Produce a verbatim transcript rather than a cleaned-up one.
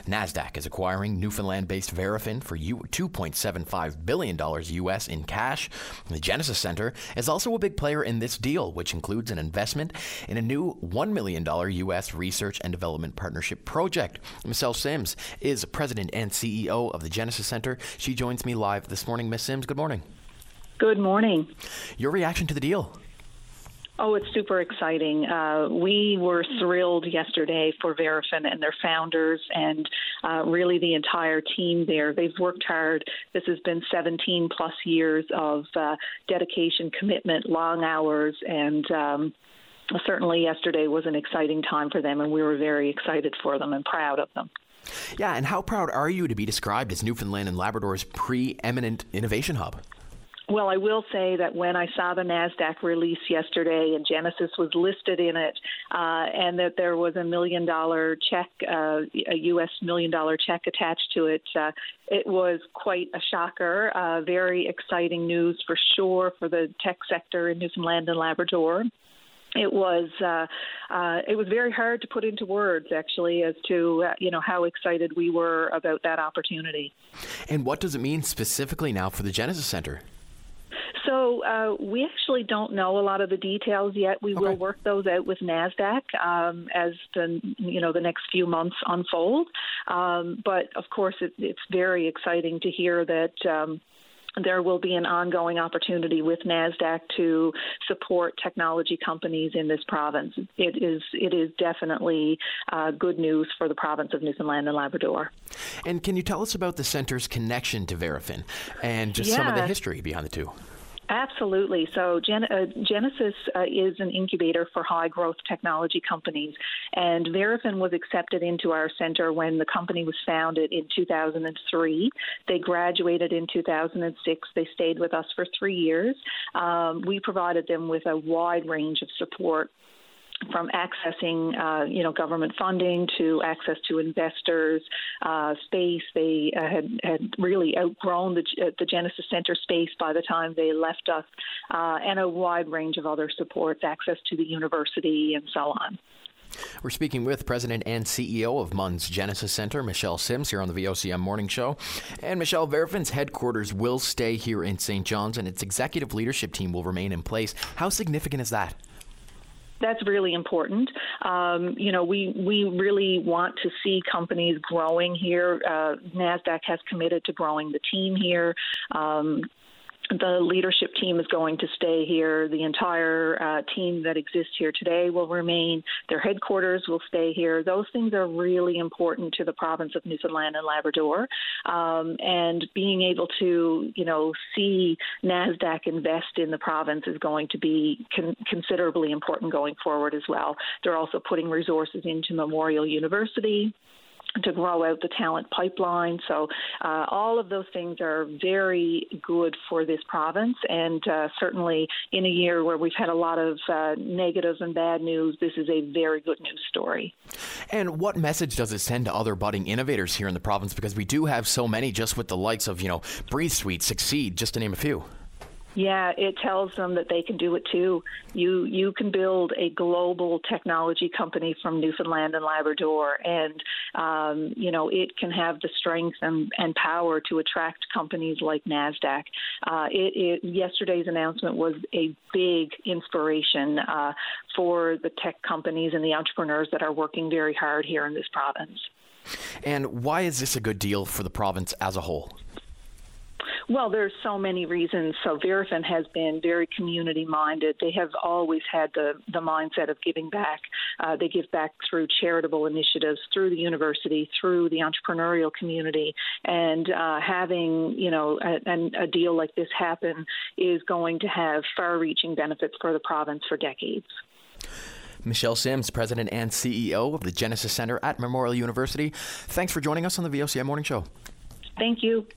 NASDAQ is acquiring Newfoundland-based Verafin for two point seven five billion dollars U S in cash. The Genesis Center is also a big player in this deal, which includes an investment in a new one million dollars U S research and development partnership project. Michelle Sims is president and C E O of the Genesis Center. She joins me live this morning. Miss Sims, good morning. Good morning. Your reaction to the deal? Oh, it's super exciting. Uh, we were thrilled yesterday for Verafin and their founders and uh, really the entire team there. They've worked hard. This has been seventeen plus years of uh, dedication, commitment, long hours, and um, certainly yesterday was an exciting time for them, and we were very excited for them and proud of them. Yeah, and how proud are you to be described as Newfoundland and Labrador's preeminent innovation hub? Well, I will say that when I saw the NASDAQ release yesterday and Genesis was listed in it uh, and that there was a million dollar check, uh, a U S million dollar check attached to it, uh, it was quite a shocker. Uh, very exciting news for sure for the tech sector in Newfoundland and Labrador. It was uh, uh, it was very hard to put into words, actually, as to uh, you know how excited we were about that opportunity. And what does it mean specifically now for the Genesis Center? So uh, we actually don't know a lot of the details yet. We okay. will work those out with NASDAQ um, as the you know the next few months unfold. Um, but of course, it, it's very exciting to hear that. Um, There will be an ongoing opportunity with NASDAQ to support technology companies in this province. It is it is definitely uh, good news for the province of Newfoundland and Labrador. And can you tell us about the center's connection to Verafin and just yeah. some of the history behind the two? Absolutely. So Gen- uh, Genesis uh, is an incubator for high-growth technology companies, and Verafin was accepted into our center when the company was founded in two thousand three. They graduated in two thousand six. They stayed with us for three years. Um, we provided them with a wide range of support, from accessing, uh, you know, government funding to access to investors, uh, space. They uh, had, had really outgrown the, uh, the Genesis Center space by the time they left us, uh, and a wide range of other supports, access to the university and so on. We're speaking with President and C E O of M U N's Genesis Center, Michelle Sims, here on the V O C M Morning Show. And Michelle, Verafin's headquarters will stay here in Saint John's, and its executive leadership team will remain in place. How significant is that? That's really important. Um, you know, we, we really want to see companies growing here. Uh, NASDAQ has committed to growing the team here. Um, The leadership team is going to stay here. The entire uh, team that exists here today will remain. Their headquarters will stay here. Those things are really important to the province of Newfoundland and Labrador. Um, and being able to, you know, see NASDAQ invest in the province is going to be con- considerably important going forward as well. They're also putting resources into Memorial University to grow out the talent pipeline. So uh, all of those things are very good for this province. And uh, certainly in a year where we've had a lot of uh, negative and bad news, this is a very good news story. And what message does it send to other budding innovators here in the province? Because we do have so many, just with the likes of, you know, Breathe Sweet, Succeed, just to name a few. Yeah, it tells them that they can do it too. You you can build a global technology company from Newfoundland and Labrador, and um, you know it can have the strength and, and power to attract companies like NASDAQ. Uh, it, it, yesterday's announcement was a big inspiration uh, for the tech companies and the entrepreneurs that are working very hard here in this province. And why is this a good deal for the province as a whole? Well, there's so many reasons. So Verafin has been very community-minded. They have always had the, the mindset of giving back. Uh, they give back through charitable initiatives, through the university, through the entrepreneurial community. And uh, having, you know, a, a deal like this happen is going to have far-reaching benefits for the province for decades. Michelle Sims, President and C E O of the Genesis Center at Memorial University. Thanks for joining us on the V O C M Morning Show. Thank you.